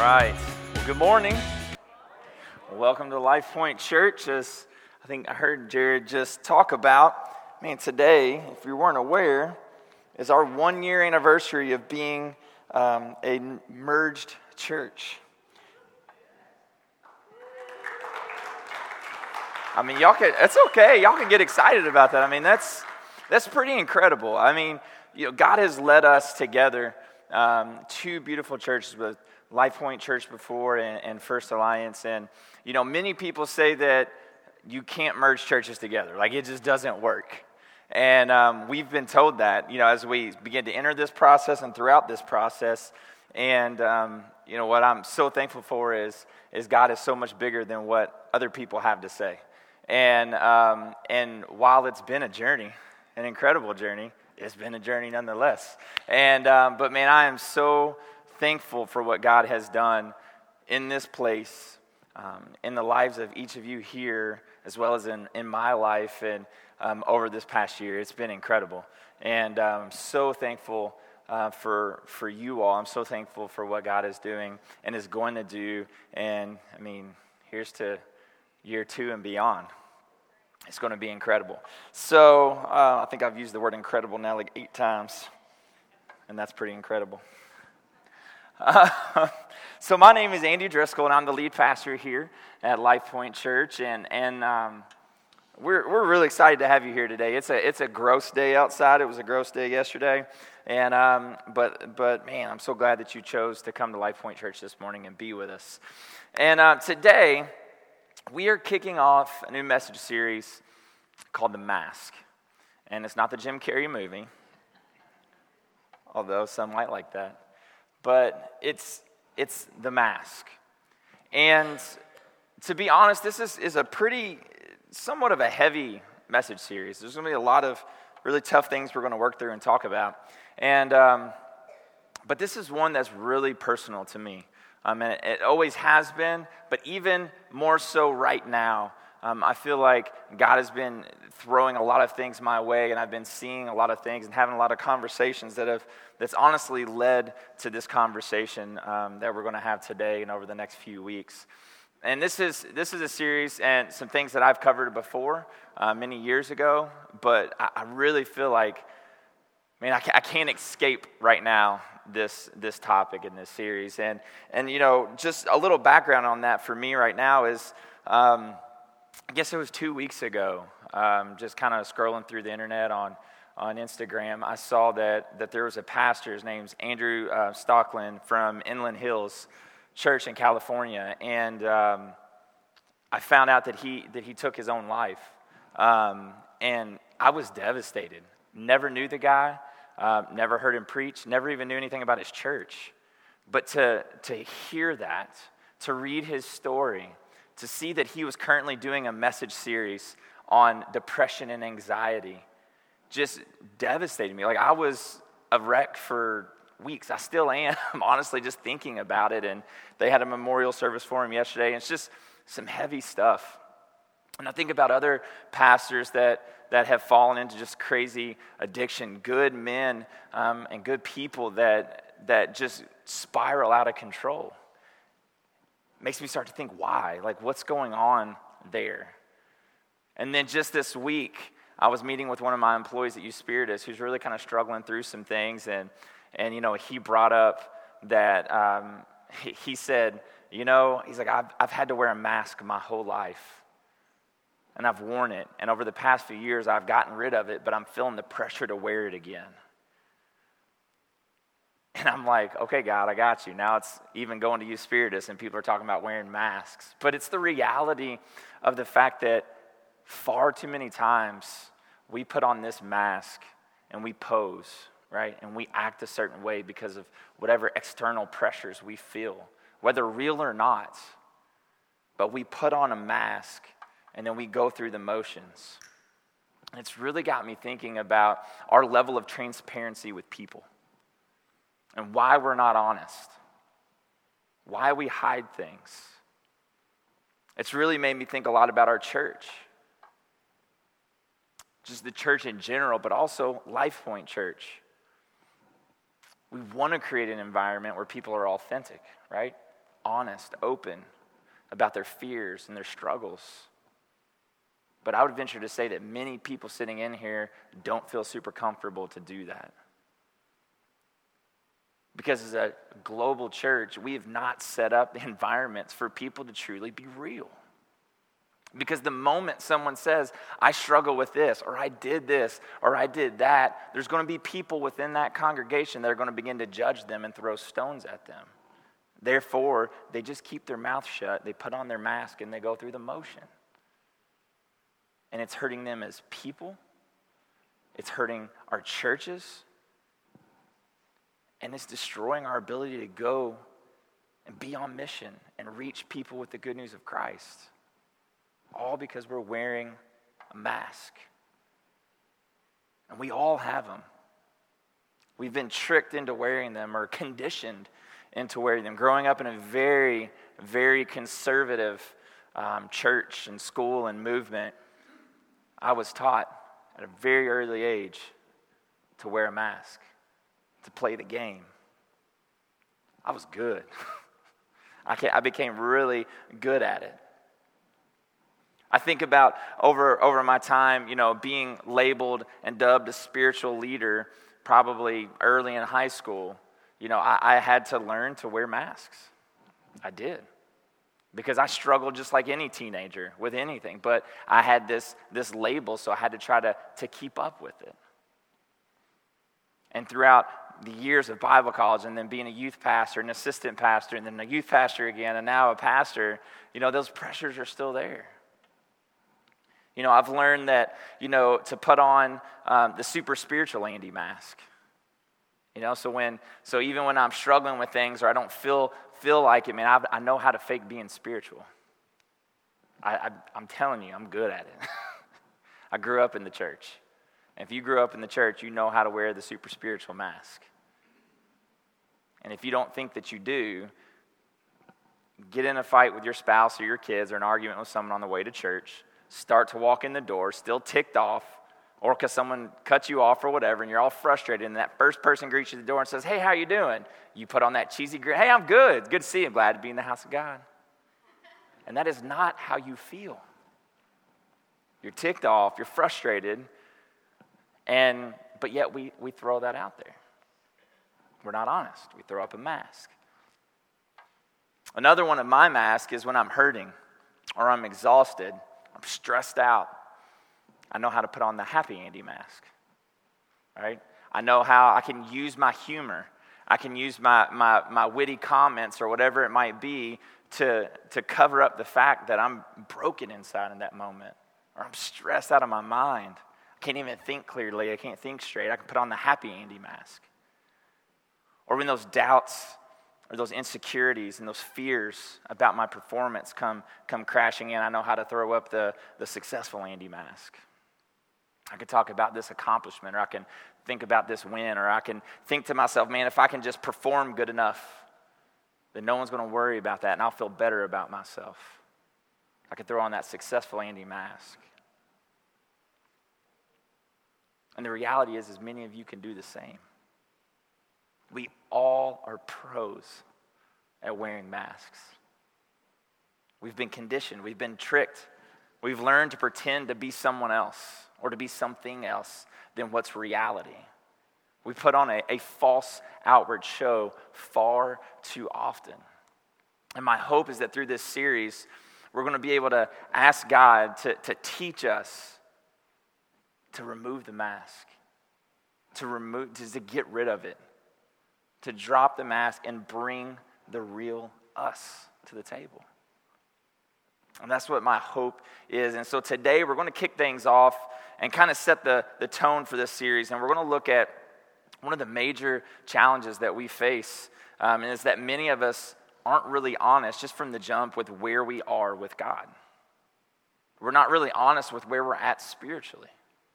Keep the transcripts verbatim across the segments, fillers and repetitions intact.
right. Well, good morning. Welcome to Life Point Church. As I think I heard Jared just talk about, man, today, if you weren't aware, is our one-year anniversary of being um, a merged church. I mean, y'all can, it's okay. Y'all can get excited about that. I mean, that's that's pretty incredible. I mean, you know, God has led us together, um, two beautiful churches with Life Point Church before and, and First Alliance. And, you know, many people say that you can't merge churches together. Like, it just doesn't work. And um, we've been told that, you know, as we begin to enter this process and throughout this process. And, um, you know, what I'm so thankful for is, is God is so much bigger than what other people have to say. And um, and while it's been a journey, an incredible journey, it's been a journey nonetheless. And um, but man, I am so thankful for what God has done in this place, um, in the lives of each of you here, as well as in, in my life and um, over this past year. It's been incredible. And I'm so thankful uh, for for you all. I'm so thankful for what God is doing and is going to do. And I mean, here's to year two and beyond. It's going to be incredible. So uh, I think I've used the word incredible now like eight times, and that's pretty incredible. Uh, so my name is Andy Driscoll, and I'm the lead pastor here at Life Point Church, and and um, we're we're really excited to have you here today. It's a it's a gross day outside. It was a gross day yesterday, and um, but but man, I'm so glad that you chose to come to Life Point Church this morning and be with us. And uh, today, we are kicking off a new message series called The Mask. And it's not the Jim Carrey movie, although some might like that. But it's it's The Mask. And to be honest, this is, is a pretty, somewhat of a heavy message series. There's going to be a lot of really tough things we're going to work through and talk about. And um, but this is one that's really personal to me. Um, and it, it always has been, but even more so right now. Um, I feel like God has been throwing a lot of things my way, and I've been seeing a lot of things and having a lot of conversations that have that's honestly led to this conversation um, that we're going to have today and over the next few weeks. And this is this is a series and some things that I've covered before uh, many years ago, but I, I really feel like, man, I, I can't escape right now this this topic in this series. And, and you know, just a little background on that for me right now is, um, I guess it was two weeks ago, um, just kind of scrolling through the internet on, on Instagram, I saw that that there was a pastor, his name's Andrew uh, Stockland from Inland Hills Church in California, and um, I found out that he that he took his own life. Um, and I was devastated. Never knew the guy. Uh, never heard him preach, never even knew anything about his church. But to, to hear that, to read his story, to see that he was currently doing a message series on depression and anxiety, just devastated me. Like, I was a wreck for weeks. I still am, honestly, just thinking about it. And they had a memorial service for him yesterday, and it's just some heavy stuff. And I think about other pastors that that have fallen into just crazy addiction, good men um, and good people that that just spiral out of control. Makes me start to think, why? Like, what's going on there? And then just this week, I was meeting with one of my employees at U-Spiritus who's really kind of struggling through some things, and and you know, he brought up that um, he, he said, you know, he's like, I've I've had to wear a mask my whole life. And I've worn it. And over the past few years, I've gotten rid of it, but I'm feeling the pressure to wear it again. And I'm like, okay, God, I got you. Now it's even going to U-Spiritus, and people are talking about wearing masks. But it's the reality of the fact that far too many times we put on this mask and we pose, right? And we act a certain way because of whatever external pressures we feel, whether real or not. But we put on a mask, and then we go through the motions. It's really got me thinking about our level of transparency with people and why we're not honest, why we hide things. It's really made me think a lot about our church, just the church in general, but also Life Point Church. We want to create an environment where people are authentic, right? honest, open about their fears and their struggles. But I would venture to say that many people sitting in here don't feel super comfortable to do that. Because as a global church, we have not set up the environments for people to truly be real. Because the moment someone says, I struggle with this, or I did this, or I did that, there's going to be people within that congregation that are going to begin to judge them and throw stones at them. Therefore, they just keep their mouth shut, they put on their mask, and they go through the motion. And it's hurting them as people. It's hurting our churches. And it's destroying our ability to go and be on mission and reach people with the good news of Christ. All because we're wearing a mask. And we all have them. We've been tricked into wearing them or conditioned into wearing them. Growing up in a very, very conservative um, church and school and movement, I was taught at a very early age to wear a mask, to play the game. I was good. I, I became really good at it. I think about over, over my time, you know, being labeled and dubbed a spiritual leader probably early in high school. You know, I, I had to learn to wear masks. I did. Because I struggled just like any teenager with anything. But I had this, this label, so I had to try to, to keep up with it. And throughout the years of Bible college and then being a youth pastor, an assistant pastor, and then a youth pastor again, and now a pastor, you know, those pressures are still there. You know, I've learned that, you know, to put on um, the super spiritual Andy mask. You know, so when, so even when I'm struggling with things or I don't feel feel like it, man, I, I know how to fake being spiritual. I, I, I'm telling you, I'm good at it. I grew up in the church. And if you grew up in the church, you know how to wear the super spiritual mask. And if you don't think that you do, get in a fight with your spouse or your kids or an argument with someone on the way to church, start to walk in the door, still ticked off, or because someone cuts you off or whatever, and you're all frustrated, and that first person greets you at the door and says, hey, how you doing? You put on that cheesy grin, hey, I'm good. It's good to see you. I'm glad to be in the house of God. And that is not how you feel. You're ticked off, you're frustrated, and but yet we, we throw that out there. We're not honest. We throw up a mask. Another one of my masks is when I'm hurting or I'm exhausted, I'm stressed out. I know how to put on the happy Andy mask, right? I know how I can use my humor. I can use my, my, my witty comments or whatever it might be to, to cover up the fact that I'm broken inside in that moment, or I'm stressed out of my mind. I can't even think clearly. I can't think straight. I can put on the happy Andy mask. Or when those doubts or those insecurities and those fears about my performance come, come crashing in, I know how to throw up the, the successful Andy mask. I could talk about this accomplishment, or I can think about this win, or I can think to myself, man, if I can just perform good enough, then no one's going to worry about that, and I'll feel better about myself. I could throw on that successful Andy mask. And the reality is, is many of you can do the same. We all are pros at wearing masks. We've been conditioned. We've been tricked. We've learned to pretend to be someone else or to be something else than what's reality. We put on a, a false outward show far too often. And my hope is that through this series, we're going to be able to ask God to, to teach us to remove the mask, to remove, to, to get rid of it, to drop the mask and bring the real us to the table. And that's what my hope is. And so today we're going to kick things off and kind of set the, the tone for this series. And we're going to look at one of the major challenges that we face, um, and is that many of us aren't really honest just from the jump with where we are with God. We're not really honest with where we're at spiritually.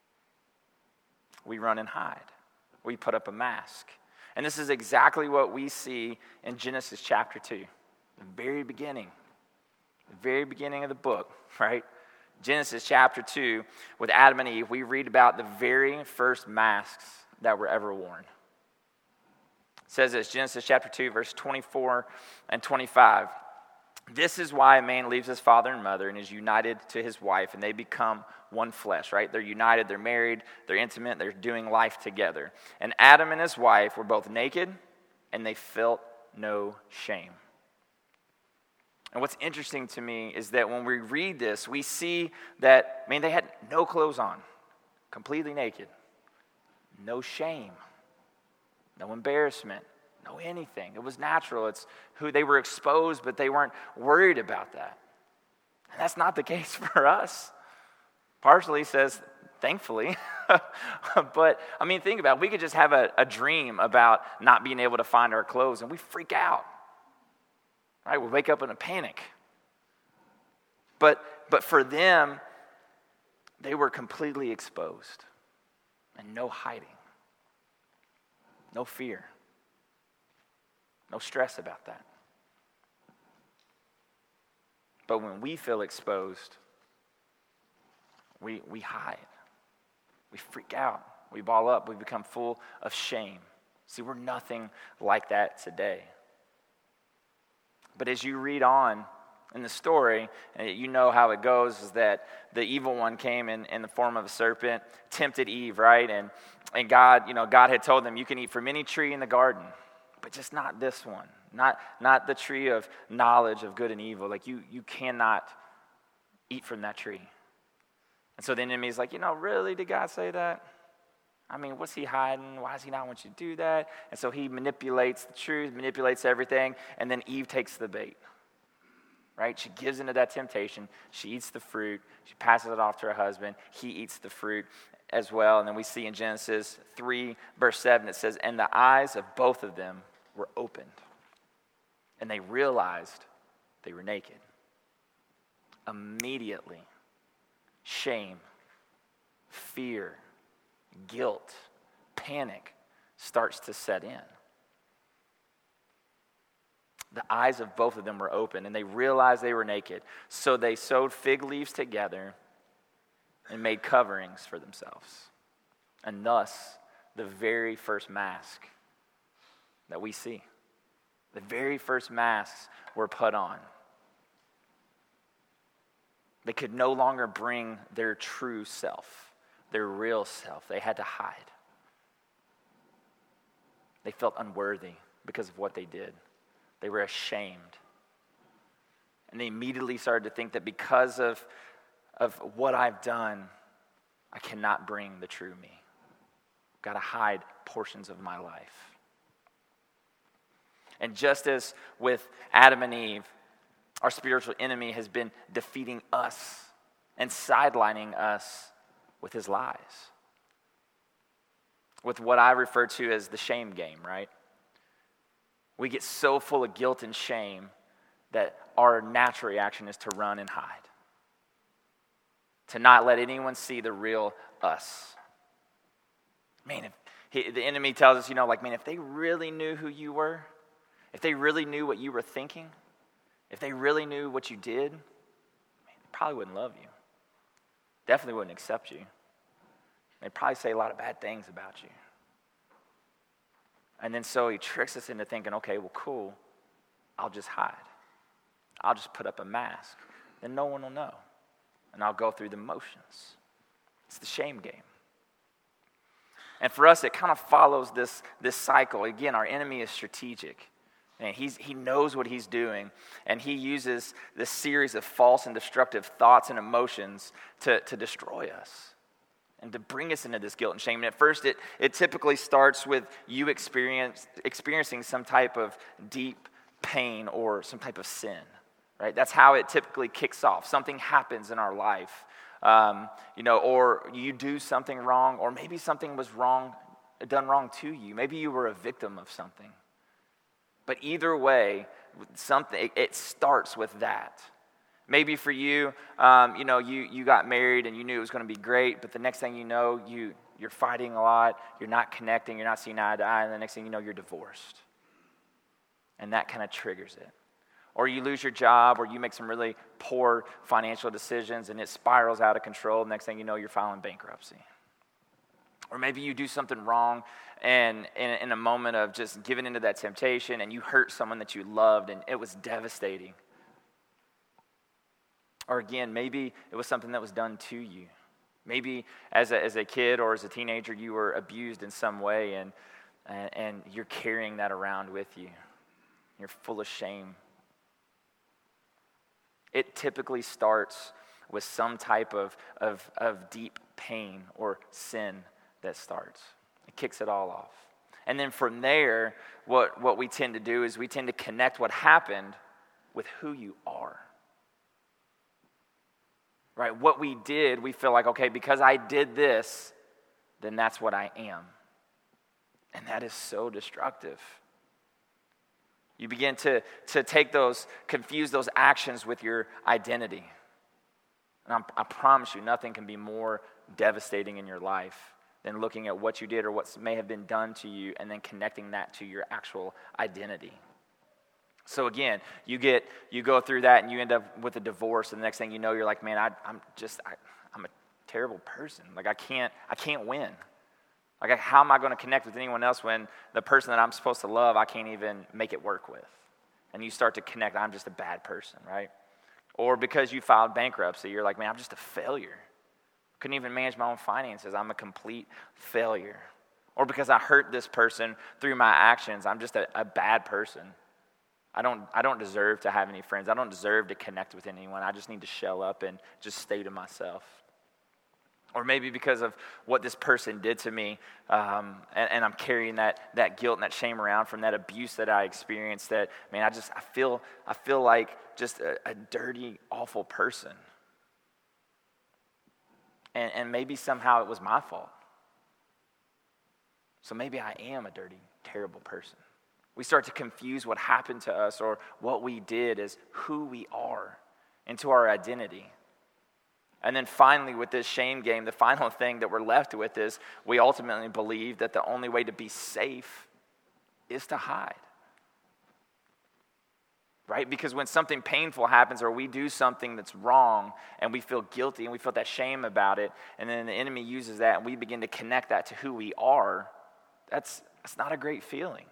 We run and hide. We put up a mask. And this is exactly what we see in Genesis chapter two, the very beginning. The very beginning of the book, right? Genesis chapter two, with Adam and Eve, we read about the very first masks that were ever worn. It says this, Genesis chapter two, verse twenty-four and twenty-five. This is why a man leaves his father and mother and is united to his wife, and they become one flesh, right? They're united, they're married, they're intimate, they're doing life together. And Adam and his wife were both naked, and they felt no shame. And what's interesting to me is that when we read this, we see that, I mean, they had no clothes on, completely naked, no shame, no embarrassment, no anything. It was natural. It's who they were exposed, but they weren't worried about that. And that's not the case for us. Partially says, thankfully. But, I mean, think about it. We could just have a, a dream about not being able to find our clothes, and we freak out. Right? We wake up in a panic. But, but for them, they were completely exposed. And no hiding. No fear. No stress about that. But when we feel exposed, we, we hide. We freak out. We ball up. We become full of shame. See, we're nothing like that today. But as you read on in the story, you know how it goes, is that the evil one came in, in the form of a serpent, tempted Eve, right? And, and God, you know, God had told them, you can eat from any tree in the garden, but just not this one. Not, not the tree of knowledge of good and evil. Like, you, you cannot eat from that tree. And so the enemy is like, you know, really, did God say that? I mean, what's he hiding? Why does he not want you to do that? And so he manipulates the truth, manipulates everything, and then Eve takes the bait. Right? She gives into that temptation. She eats the fruit. She passes it off to her husband. He eats the fruit as well. And then we see in Genesis three, verse seven, it says, and the eyes of both of them were opened, and they realized they were naked. Immediately, shame, fear, guilt, panic starts to set in. The eyes of both of them were open, and they realized they were naked. So they sewed fig leaves together and made coverings for themselves. And thus, the very first mask that we see, the very first masks were put on. They could no longer bring their true self, their real self. They had to hide. They felt unworthy because of what they did. They were ashamed. And they immediately started to think that because of, of what I've done, I cannot bring the true me. I've got to hide portions of my life. And just as with Adam and Eve, our spiritual enemy has been defeating us and sidelining us with his lies. With what I refer to as the shame game, right? We get so full of guilt and shame that our natural reaction is to run and hide. To not let anyone see the real us. Man, if he, the enemy tells us, you know, like, man, if they really knew who you were, if they really knew what you were thinking, if they really knew what you did, man, they probably wouldn't love you. Definitely wouldn't accept you. They'd probably say a lot of bad things about you. And then so he tricks us into thinking, okay, well, cool, I'll just hide. I'll just put up a mask. Then no one will know. And I'll go through the motions. It's the shame game. And for us, it kind of follows this, this cycle. Again, our enemy is strategic. And he's, he knows what he's doing. And he uses this series of false and destructive thoughts and emotions to, to destroy us. And to bring us into this guilt and shame. And at first, it, it typically starts with you experience, experiencing some type of deep pain or some type of sin, right? That's how it typically kicks off. Something happens in our life, um, you know, or you do something wrong, or maybe something was wrong, done wrong to you. Maybe you were a victim of something. But either way, something it starts with that. Maybe for you, um, you know, you, you got married and you knew it was going to be great, but the next thing you know, you, you're fighting a lot, you're not connecting, you're not seeing eye to eye, and the next thing you know, you're divorced. And that kind of triggers it. Or you lose your job, or you make some really poor financial decisions, and it spirals out of control. The next thing you know, you're filing bankruptcy. Or maybe you do something wrong and in, in a moment of just giving into that temptation and you hurt someone that you loved and it was devastating. Or again, maybe it was something that was done to you. Maybe as a, as a kid or as a teenager you were abused in some way and, and, and you're carrying that around with you. You're full of shame. It typically starts with some type of, of, of deep pain or sin that starts. It kicks it all off. And then from there, what, what we tend to do is we tend to connect what happened with who you are. Right? What we did, we feel like, okay, because I did this, then that's what I am. And that is so destructive. You begin to, to take those, confuse those actions with your identity. And I'm, I promise you, nothing can be more devastating in your life than looking at what you did or what may have been done to you and then connecting that to your actual identity. So again, you get you go through that and you end up with a divorce, and the next thing you know, you're like, man, I, I'm just I, I'm a terrible person. Like I can't I can't win. Like how am I going to connect with anyone else when the person that I'm supposed to love I can't even make it work with? And you start to connect. I'm just a bad person, right? Or because you filed bankruptcy, you're like, man, I'm just a failure. Couldn't even manage my own finances. I'm a complete failure. Or because I hurt this person through my actions, I'm just a, a bad person. I don't I don't deserve to have any friends. I don't deserve to connect with anyone. I just need to shell up and just stay to myself. Or maybe because of what this person did to me, um, and, and I'm carrying that that guilt and that shame around from that abuse that I experienced. That man, I just I feel I feel like just a, a dirty, awful person. And, and maybe somehow it was my fault. So maybe I am a dirty, terrible person. We start to confuse what happened to us or what we did as who we are into our identity. And then finally, with this shame game, the final thing that we're left with is we ultimately believe that the only way to be safe is to hide. Right? Because when something painful happens or we do something that's wrong and we feel guilty and we feel that shame about it, and then the enemy uses that and we begin to connect that to who we are, that's, that's not a great feeling.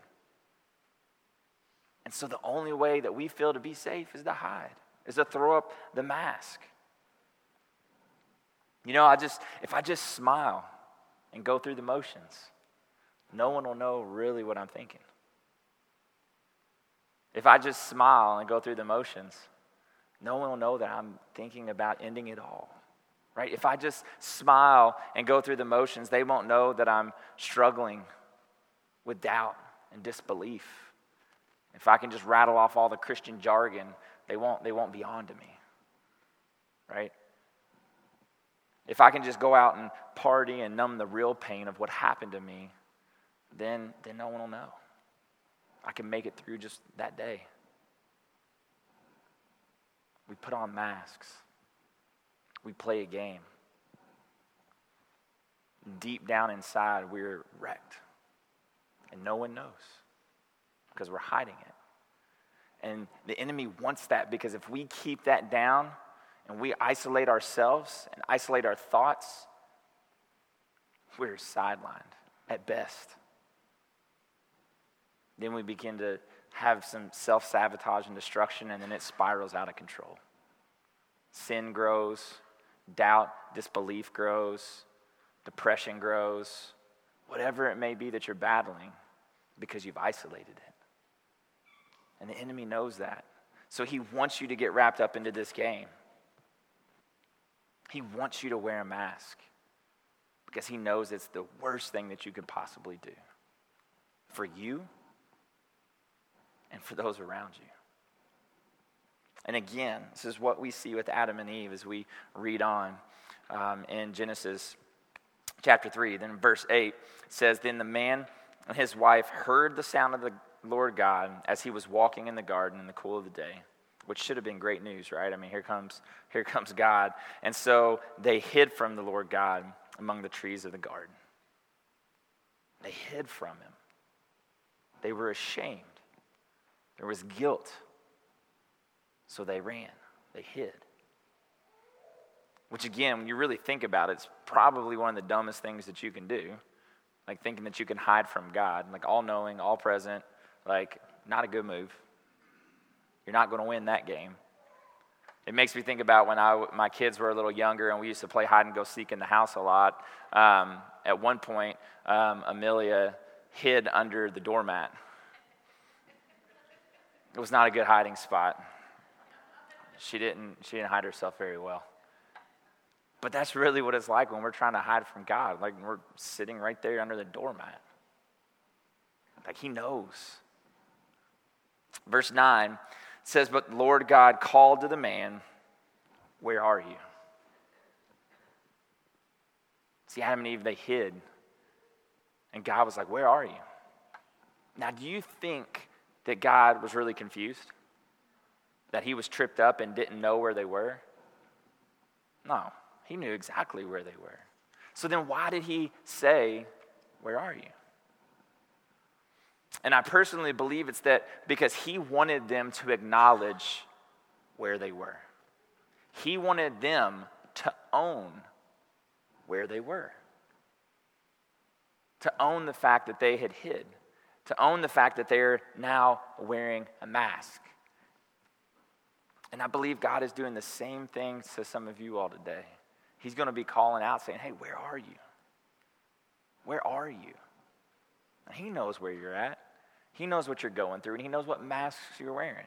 And so the only way that we feel to be safe is to hide, is to throw up the mask. You know, I just if I just smile and go through the motions, no one will know really what I'm thinking. If I just smile and go through the motions, no one will know that I'm thinking about ending it all. Right? If I just smile and go through the motions, they won't know that I'm struggling with doubt and disbelief. If I can just rattle off all the Christian jargon, they won't they won't be on to me. Right? If I can just go out and party and numb the real pain of what happened to me, then, then no one will know. I can make it through just that day. We put on masks. We play a game. Deep down inside, we're wrecked. And no one knows because we're hiding it. And the enemy wants that because if we keep that down and we isolate ourselves and isolate our thoughts, we're sidelined at best. Then we begin to have some self-sabotage and destruction, and then it spirals out of control. Sin grows, doubt, disbelief grows, depression grows, whatever it may be that you're battling because you've isolated it. And the enemy knows that. So he wants you to get wrapped up into this game. He wants you to wear a mask because he knows it's the worst thing that you could possibly do for you and for those around you. And again, this is what we see with Adam and Eve as we read on um, in Genesis chapter three. Then verse eight says, Then the man and his wife heard the sound of the Lord God as he was walking in the garden in the cool of the day, which should have been great news, right? I mean, here comes, here comes God. And so they hid from the Lord God among the trees of the garden. They hid from him. They were ashamed. There was guilt. So they ran. They hid. which again, when you really think about it, it's probably one of the dumbest things that you can do. Like thinking that you can hide from God, like all-knowing, all-present, like not a good move. You're not going to win that game. It makes me think about when I, my kids were a little younger and we used to play hide and go seek in the house a lot. Um, at one point, um, Amelia hid under the doormat. It was not a good hiding spot. She didn't, she didn't hide herself very well. But that's really what it's like when we're trying to hide from God. Like we're sitting right there under the doormat. Like he knows. Verse nine says, but the Lord God called to the man, where are you? See, Adam and Eve, they hid. And God was like, where are you? Now, do you think that God was really confused? That he was tripped up and didn't know where they were? No. He knew exactly where they were. So then why did he say, where are you? And I personally believe it's that because he wanted them to acknowledge where they were. He wanted them to own where they were. To own the fact that they had hid. To own the fact that they're now wearing a mask. And I believe God is doing the same thing to some of you all today. He's going to be calling out saying, hey, where are you? Where are you? And he knows where you're at. He knows what you're going through, and he knows what masks you're wearing.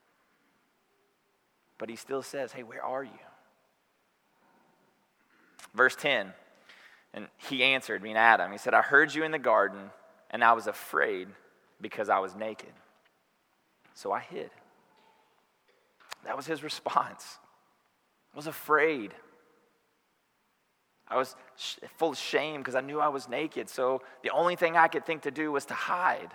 But he still says, hey, where are you? Verse ten, and he answered, me and Adam, he said, I heard you in the garden, and I was afraid because I was naked. So I hid. That was his response. I was afraid. I was sh- full of shame because I knew I was naked. So the only thing I could think to do was to hide.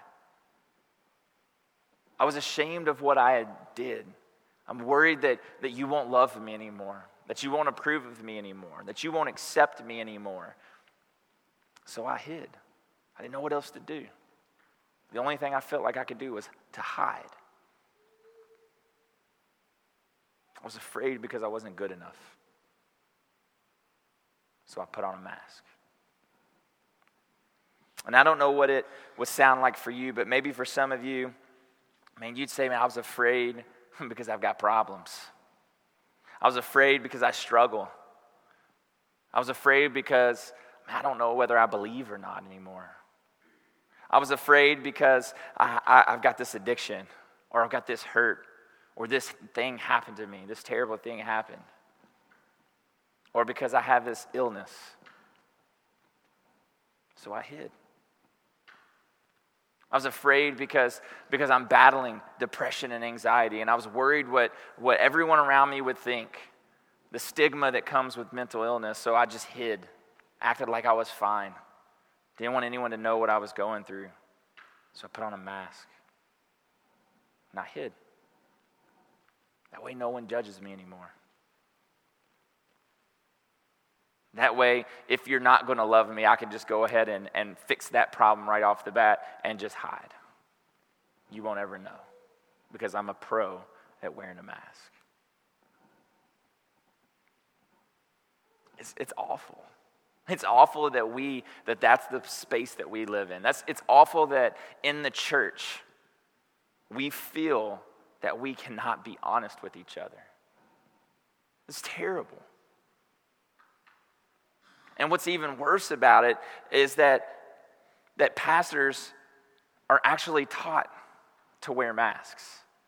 I was ashamed of what I had did. I'm worried that, that you won't love me anymore, that you won't approve of me anymore, that you won't accept me anymore. So I hid. I didn't know what else to do. The only thing I felt like I could do was to hide. I was afraid because I wasn't good enough. So I put on a mask. And I don't know what it would sound like for you, but maybe for some of you, man, you'd say, man, I was afraid because I've got problems. I was afraid because I struggle. I was afraid because man, I don't know whether I believe or not anymore. I was afraid because I, I, I've got this addiction, or I've got this hurt, or this thing happened to me, this terrible thing happened. Or because I have this illness. So I hid. I was afraid because, because I'm battling depression and anxiety, and I was worried what, what everyone around me would think, the stigma that comes with mental illness, so I just hid, acted like I was fine. Didn't want anyone to know what I was going through, so I put on a mask, and I hid. That way no one judges me anymore. That way, if you're not going to love me, I can just go ahead and, and fix that problem right off the bat and just hide. You won't ever know because I'm a pro at wearing a mask. It's, it's awful. It's awful that we, that that's the space that we live in. That's, it's awful that in the church, we feel that we cannot be honest with each other. It's terrible. And what's even worse about it is that, that pastors are actually taught to wear masks.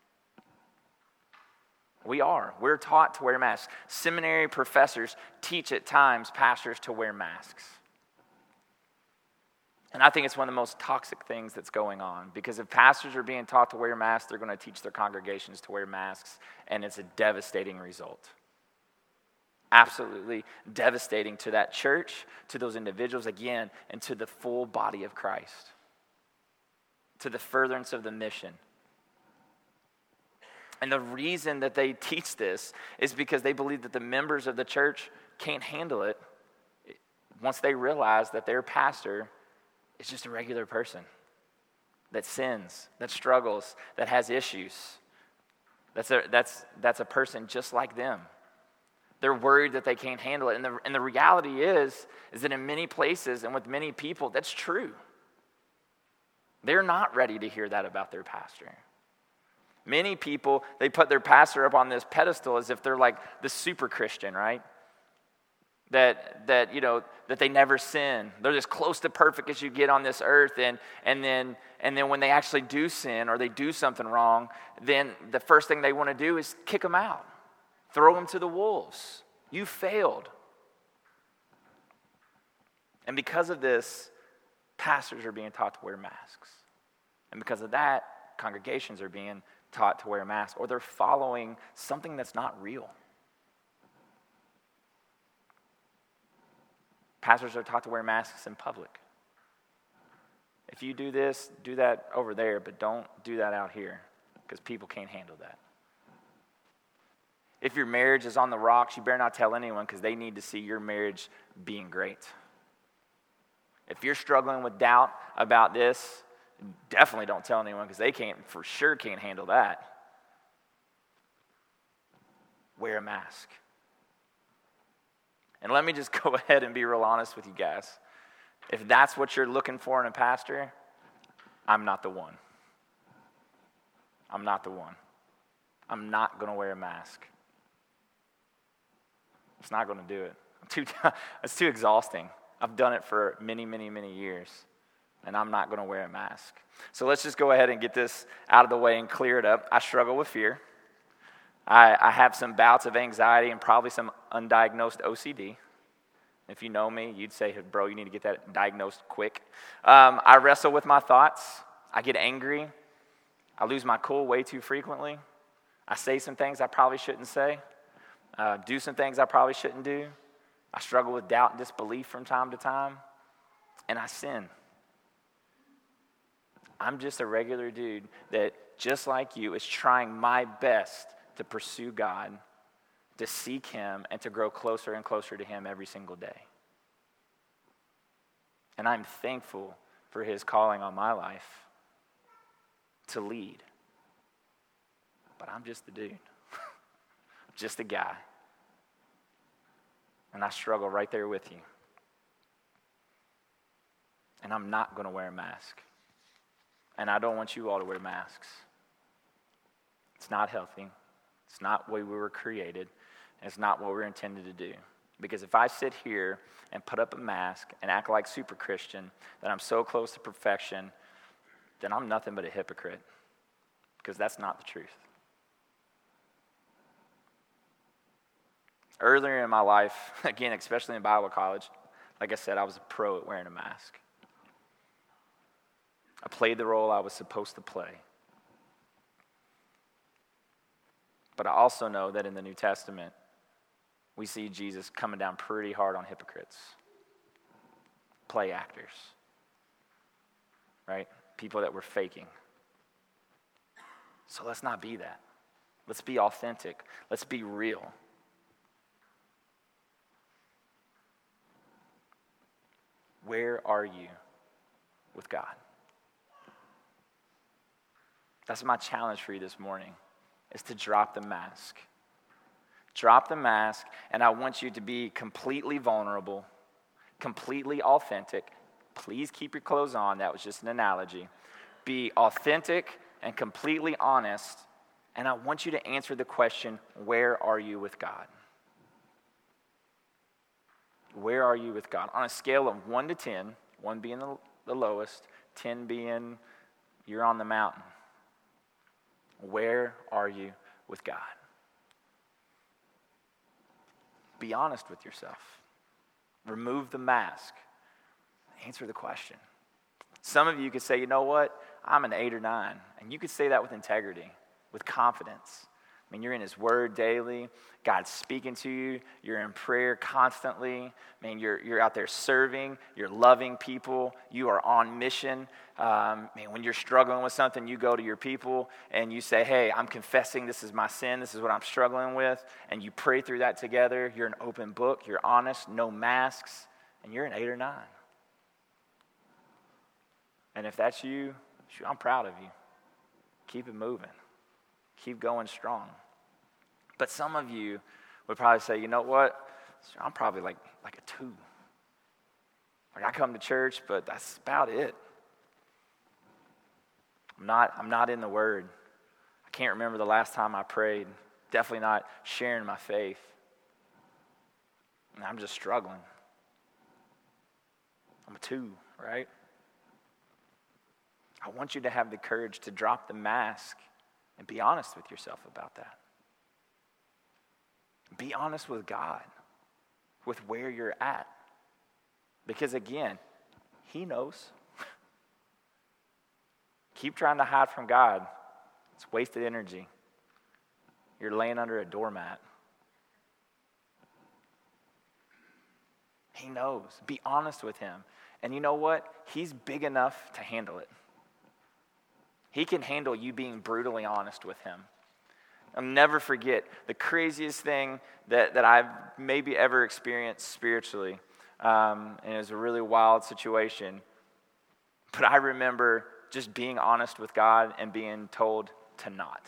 We are. We're taught to wear masks. Seminary professors teach at times pastors to wear masks. And I think it's one of the most toxic things that's going on, because if pastors are being taught to wear masks, they're going to teach their congregations to wear masks, and it's a devastating result. Absolutely devastating to that church, to those individuals, again, and to the full body of Christ, to the furtherance of the mission. And the reason that they teach this is because they believe that the members of the church can't handle it once they realize that their pastor is just a regular person that sins, that struggles, that has issues. That's a, that's, that's a person just like them. They're worried that they can't handle it. And the, and the reality is, is that in many places and with many people, that's true. They're not ready to hear that about their pastor. Many people, they put their pastor up on this pedestal as if they're like the super Christian, right? That, that you know, that they never sin. They're as close to perfect as you get on this earth. And, and, then, and then when they actually do sin or they do something wrong, then the first thing they want to do is kick them out. Throw them to the wolves. You failed. And because of this, pastors are being taught to wear masks. And because of that, congregations are being taught to wear masks, or they're following something that's not real. Pastors are taught to wear masks in public. If you do this, do that over there, but don't do that out here, because people can't handle that. If your marriage is on the rocks, you better not tell anyone, because they need to see your marriage being great. If you're struggling with doubt about this, definitely don't tell anyone, because they can't, for sure can't handle that. Wear a mask. And let me just go ahead and be real honest with you guys. If that's what you're looking for in a pastor, I'm not the one. I'm not the one. I'm not going to wear a mask. It's not going to do it. I'm too, it's too exhausting. I've done it for many, many, many years, and I'm not going to wear a mask. So let's just go ahead and get this out of the way and clear it up. I struggle with fear. I, I have some bouts of anxiety and probably some undiagnosed O C D. If you know me, you'd say, bro, you need to get that diagnosed quick. Um, I wrestle with my thoughts. I get angry. I lose my cool way too frequently. I say some things I probably shouldn't say. Uh, do some things I probably shouldn't do. I struggle with doubt and disbelief from time to time. And I sin. I'm just a regular dude that, just like you, is trying my best to pursue God, to seek Him, and to grow closer and closer to Him every single day. And I'm thankful for His calling on my life to lead. But I'm just the dude. Just a guy. And I struggle right there with you. And I'm not going to wear a mask. And I don't want you all to wear masks. It's not healthy. It's not the way we were created. And it's not what we're intended to do. Because if I sit here and put up a mask and act like super Christian, that I'm so close to perfection, then I'm nothing but a hypocrite. Because that's not the truth. Earlier in my life, again, especially in Bible college, like I said, I was a pro at wearing a mask. I played the role I was supposed to play. But I also know that in the New Testament, we see Jesus coming down pretty hard on hypocrites, play actors, right? People that were faking. So let's not be that. Let's be authentic. Let's be real. Where are you with God? That's my challenge for you this morning, is to drop the mask. Drop the mask, and I want you to be completely vulnerable, completely authentic. Please keep your clothes on. That was just an analogy. Be authentic and completely honest, and I want you to answer the question, where are you with God? Where are you with God? On a scale of one to ten, one being the, the lowest, ten being you're on the mountain. Where are you with God? Be honest with yourself. Remove the mask. Answer the question. Some of you could say, you know what? I'm an eight or nine. And you could say that with integrity, with confidence. I mean, you're in His Word daily. God's speaking to you. You're in prayer constantly. I mean, you're, you're out there serving. You're loving people. You are on mission. Um, I mean, when you're struggling with something, you go to your people and you say, hey, I'm confessing this is my sin. This is what I'm struggling with. And you pray through that together. You're an open book. You're honest. No masks. And you're an eight or nine. And if that's you, shoot, I'm proud of you. Keep it moving. Keep going strong. But some of you, would probably say, you know what? I'm probably like, like a two. Like I come to church, but that's about it. I'm not, I'm not in the Word. I can't remember the last time I prayed. Definitely not sharing my faith. And I'm just struggling. I'm a two, right? I want you to have the courage to drop the mask and be honest with yourself about that. Be honest with God, with where you're at. Because again, He knows. Keep trying to hide from God. It's wasted energy. You're laying under a doormat. He knows. Be honest with Him. And you know what? He's big enough to handle it. He can handle you being brutally honest with Him. I'll never forget the craziest thing that, that I've maybe ever experienced spiritually. Um, and it was a really wild situation. But I remember just being honest with God and being told to not.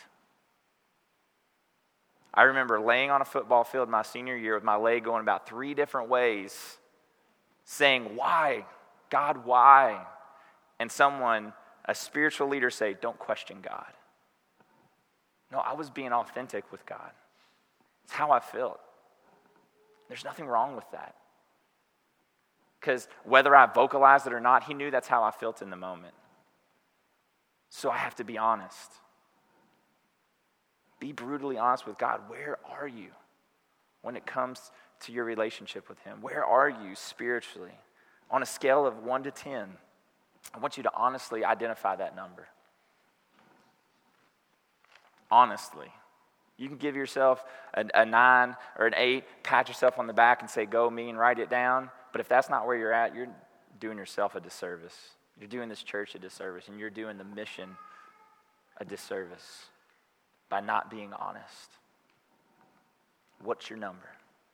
I remember laying on a football field my senior year with my leg going about three different ways, saying, why? God, why? And someone, a spiritual leader, say, don't question God. No, I was being authentic with God. It's how I felt. There's nothing wrong with that. Because whether I vocalized it or not, He knew that's how I felt in the moment. So I have to be honest. Be brutally honest with God. Where are you when it comes to your relationship with Him? Where are you spiritually? On a scale of one to ten, I want you to honestly identify that number. Honestly. You can give yourself a, a nine or an eight, pat yourself on the back and say, go me, and write it down. But if that's not where you're at, you're doing yourself a disservice. You're doing this church a disservice, and you're doing the mission a disservice by not being honest. What's your number?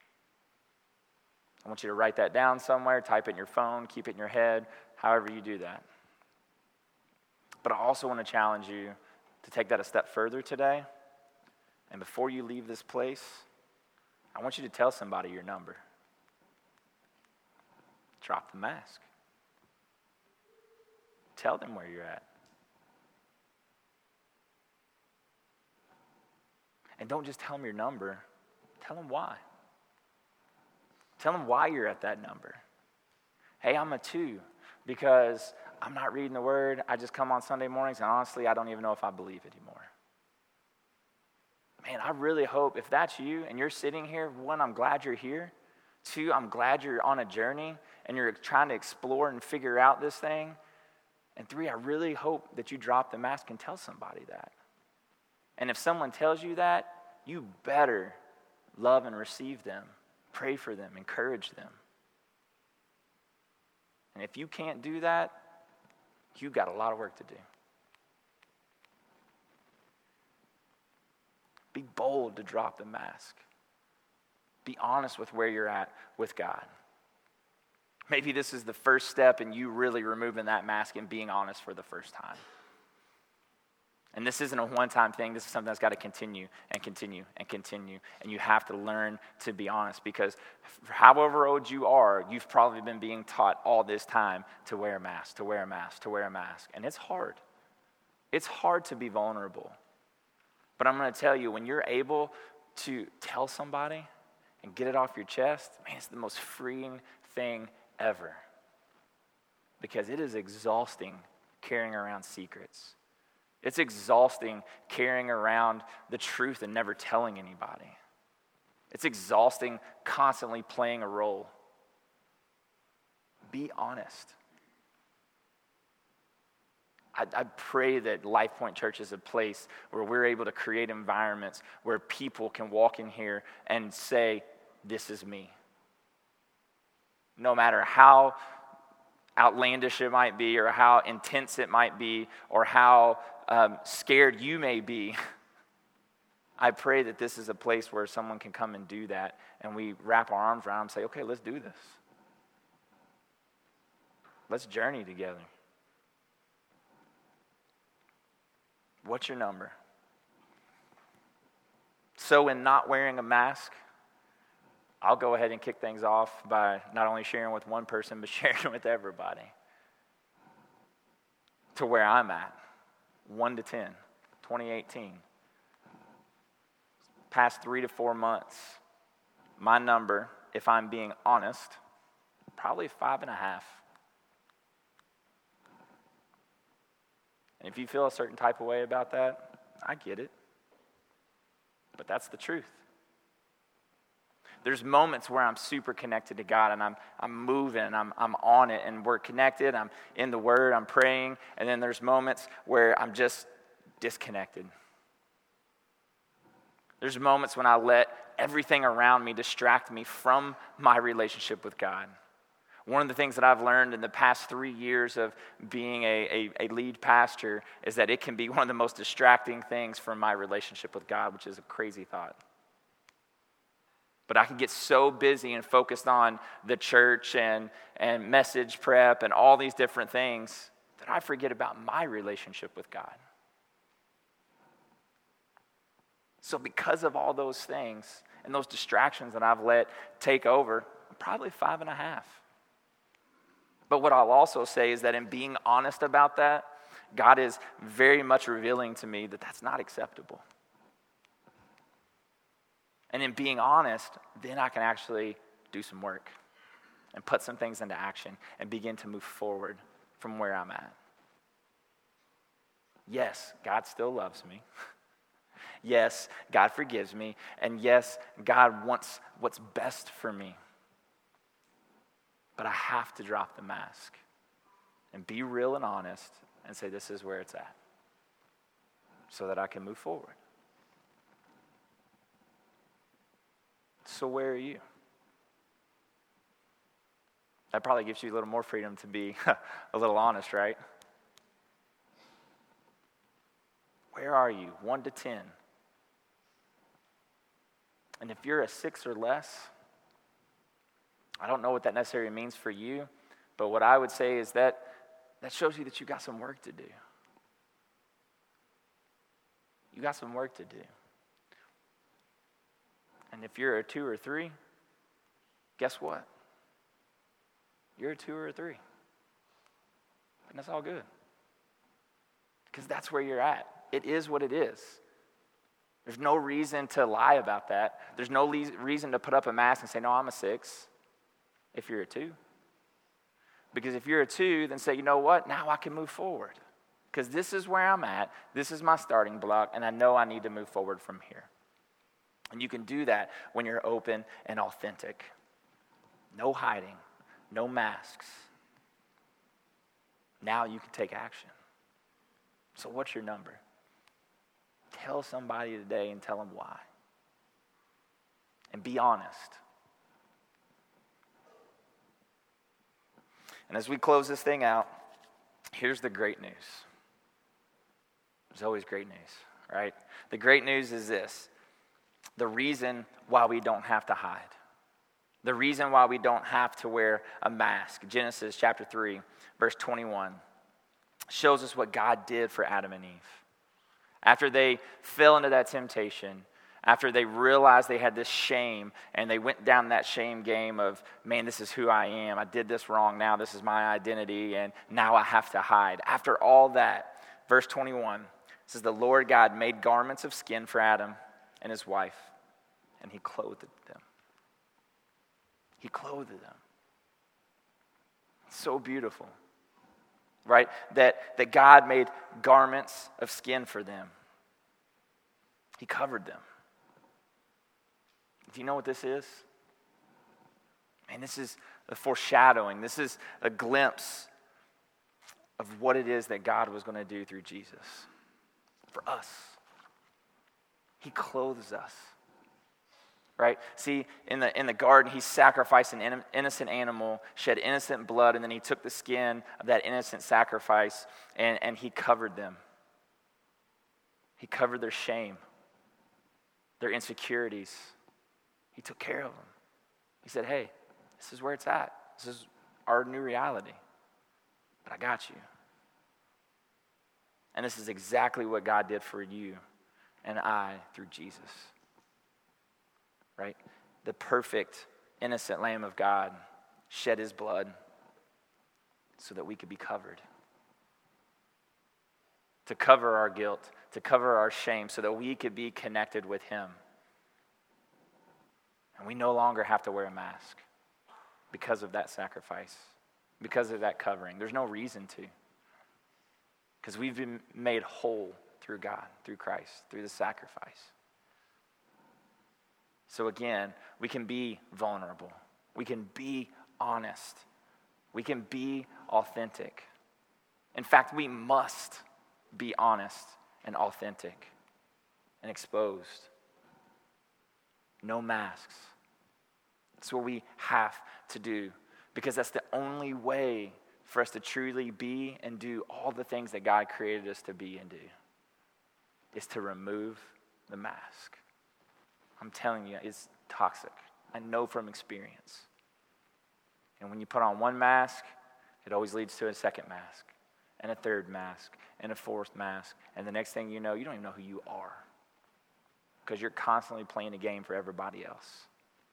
I want you to write that down somewhere, type it in your phone, keep it in your head, however you do that. But I also want to challenge you to take that a step further today. And before you leave this place, I want you to tell somebody your number. Drop the mask. Tell them where you're at. And don't just tell them your number. Tell them why. Tell them why you're at that number. Hey, I'm a two because I'm not reading the Word. I just come on Sunday mornings, and honestly, I don't even know if I believe anymore. Man, I really hope if that's you and you're sitting here, one, I'm glad you're here. Two, I'm glad you're on a journey and you're trying to explore and figure out this thing. And three, I really hope that you drop the mask and tell somebody that. And if someone tells you that, you better love and receive them, pray for them, encourage them. And if you can't do that, you've got a lot of work to do. Be bold to drop the mask. Be honest with where you're at with God. Maybe this is the first step in you really removing that mask and being honest for the first time. And this isn't a one-time thing. This is something that's got to continue and continue and continue. And you have to learn to be honest because however old you are, you've probably been being taught all this time to wear a mask, to wear a mask, to wear a mask. And it's hard. It's hard to be vulnerable. But I'm going to tell you, when you're able to tell somebody and get it off your chest, man, it's the most freeing thing ever. Because it is exhausting carrying around secrets. It's exhausting carrying around the truth and never telling anybody. It's exhausting constantly playing a role. Be honest. I, I pray that Life Point Church is a place where we're able to create environments where people can walk in here and say, this is me. No matter how outlandish it might be or how intense it might be or how um, scared you may be, I pray that this is a place where someone can come and do that and we wrap our arms around them and say, okay, let's do this. Let's journey together. What's your number? So in not wearing a mask, I'll go ahead and kick things off by not only sharing with one person, but sharing with everybody. To where I'm at, one to ten, twenty eighteen. Past three to four months, my number, if I'm being honest, probably five and a half. And if you feel a certain type of way about that, I get it. But that's the truth. There's moments where I'm super connected to God and I'm I'm moving, I'm I'm on it, and we're connected, I'm in the Word, I'm praying, and then there's moments where I'm just disconnected. There's moments when I let everything around me distract me from my relationship with God. One of the things that I've learned in the past three years of being a, a, a lead pastor is that it can be one of the most distracting things from my relationship with God, which is a crazy thought. But I can get so busy and focused on the church and, and message prep and all these different things that I forget about my relationship with God. So because of all those things and those distractions that I've let take over, I'm probably five and a half. But what I'll also say is that in being honest about that, God is very much revealing to me that that's not acceptable. And in being honest, then I can actually do some work and put some things into action and begin to move forward from where I'm at. Yes, God still loves me. Yes, God forgives me. And yes, God wants what's best for me. But I have to drop the mask and be real and honest and say this is where it's at so that I can move forward. So where are you? That probably gives you a little more freedom to be a little honest, right? Where are you? One to ten. And if you're a six or less, I don't know what that necessarily means for you, but what I would say is that that shows you that you got some work to do. You got some work to do. And if you're a two or three, guess what? You're a two or a three. And that's all good. Because that's where you're at. It is what it is. There's no reason to lie about that. There's no le- reason to put up a mask and say, no, I'm a six. If you're a two. Because if you're a two, then say, you know what? Now I can move forward. Because this is where I'm at. This is my starting block. And I know I need to move forward from here. And you can do that when you're open and authentic. No hiding. No masks. Now you can take action. So what's your number? Tell somebody today and tell them why. And be honest. And as we close this thing out, here's the great news. There's always great news, right? The great news is this. The reason why we don't have to hide. The reason why we don't have to wear a mask. Genesis chapter three, verse twenty-one, shows us what God did for Adam and Eve. After they fell into that temptation, after they realized they had this shame, and they went down that shame game of, man, this is who I am. I did this wrong. Now this is my identity, and now I have to hide. After all that, verse twenty-one says, the Lord God made garments of skin for Adam and his wife, and he clothed them. He clothed them. So beautiful, right? That, that God made garments of skin for them. He covered them. Do you know what this is? Man, this is a foreshadowing. This is a glimpse of what it is that God was going to do through Jesus for us. He clothes us. Right? See, in the in the garden, he sacrificed an in, innocent animal, shed innocent blood, and then he took the skin of that innocent sacrifice and, and he covered them. He covered their shame, their insecurities. He took care of them. He said, hey, this is where it's at. This is our new reality. But I got you. And this is exactly what God did for you and I through Jesus. Right? The perfect innocent Lamb of God shed his blood so that we could be covered. To cover our guilt, to cover our shame, so that we could be connected with him. And we no longer have to wear a mask because of that sacrifice, because of that covering. There's no reason to. Because we've been made whole through God, through Christ, through the sacrifice. So again, we can be vulnerable. We can be honest. We can be authentic. In fact, we must be honest and authentic and exposed. No masks. That's what we have to do, because that's the only way for us to truly be and do all the things that God created us to be and do, is to remove the mask. I'm telling you, it's toxic. I know from experience. And when you put on one mask, it always leads to a second mask, and a third mask, and a fourth mask. And the next thing you know, you don't even know who you are, because you're constantly playing a game for everybody else.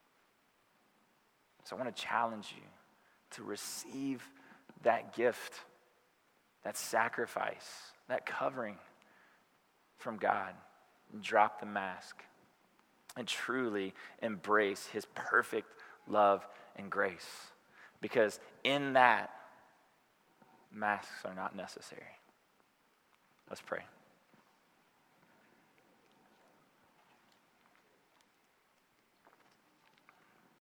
So I want to challenge you to receive that gift, that sacrifice, that covering from God, and drop the mask and truly embrace his perfect love and grace. Because in that, masks are not necessary. Let's pray.